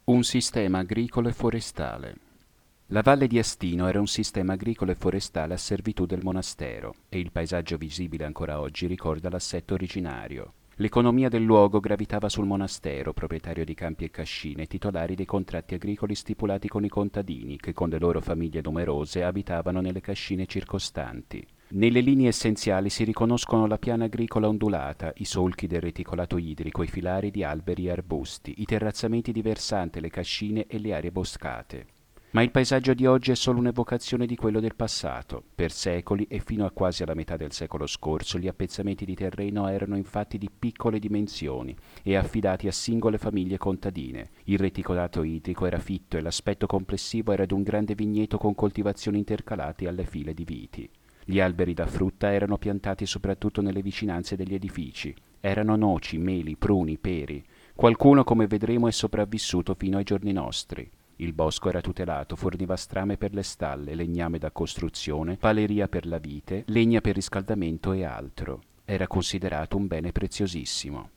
Un sistema agricolo e forestale. La valle di Astino era un sistema agricolo e forestale a servitù del monastero, e il paesaggio visibile ancora oggi ricorda l'assetto originario. L'economia del luogo gravitava sul monastero, proprietario di campi e cascine, titolari dei contratti agricoli stipulati con i contadini, che con le loro famiglie numerose abitavano nelle cascine circostanti. Nelle linee essenziali si riconoscono la piana agricola ondulata, i solchi del reticolato idrico, i filari di alberi e arbusti, i terrazzamenti di versante, le cascine e le aree boscate. Ma il paesaggio di oggi è solo un'evocazione di quello del passato. Per secoli e fino a quasi alla metà del secolo scorso gli appezzamenti di terreno erano infatti di piccole dimensioni e affidati a singole famiglie contadine. Il reticolato idrico era fitto e l'aspetto complessivo era di un grande vigneto con coltivazioni intercalate alle file di viti. Gli alberi da frutta erano piantati soprattutto nelle vicinanze degli edifici. Erano noci, meli, pruni, peri. Qualcuno, come vedremo, è sopravvissuto fino ai giorni nostri. Il bosco era tutelato, forniva strame per le stalle, legname da costruzione, paleria per la vite, legna per riscaldamento e altro. Era considerato un bene preziosissimo.